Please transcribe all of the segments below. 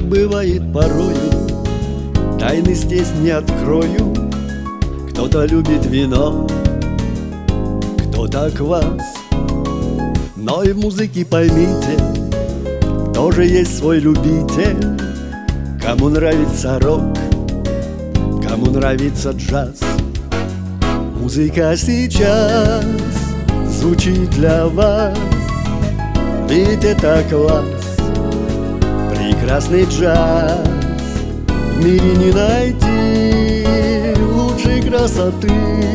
бывает порою, тайны здесь не открою. Кто-то любит вино, кто-то квас, но и в музыке, поймите, тоже есть свой любитель. Кому нравится рок, кому нравится джаз. Музыка сейчас звучит для вас, ведь это класс. Прекрасный джаз в мире не найти лучшей красоты.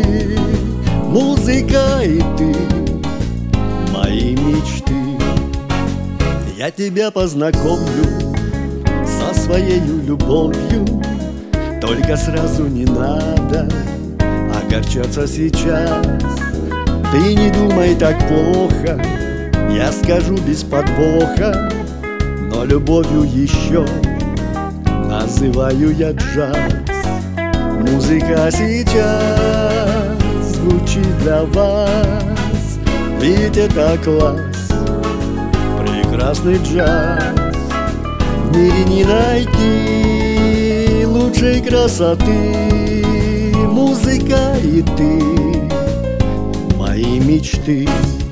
Музыка и ты, мои мечты. Я тебя познакомлю со своею любовью, только сразу не надо огорчаться сейчас. Ты не думай так плохо, я скажу без подвоха, но любовью еще называю я джаз. Музыка сейчас звучит для вас, ведь это класс. Прекрасный джаз в мире не найти лучшей красоты. Музыка и ты, мои мечты.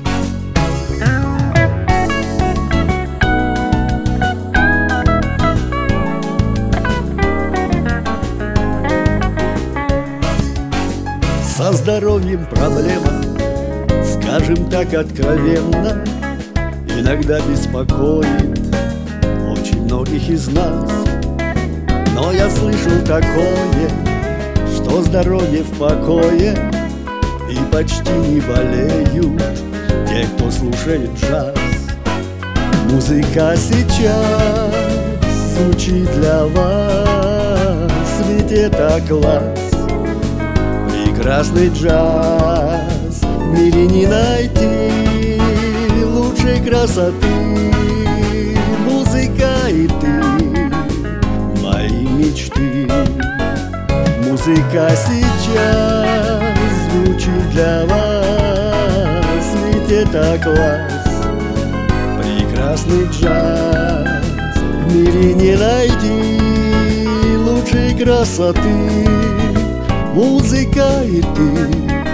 Со здоровьем проблема, скажем так откровенно, иногда беспокоит очень многих из нас. Но я слышал такое, что здоровье в покое, и почти не болеют те, кто слушает джаз. Музыка сейчас звучит для вас, ведь это класс. Прекрасный джаз в мире не найти лучшей красоты. Музыка и ты, мои мечты. Музыка сейчас звучит для вас, ведь это класс. Прекрасный джаз в мире не найти лучшей красоты. Музыка и ты,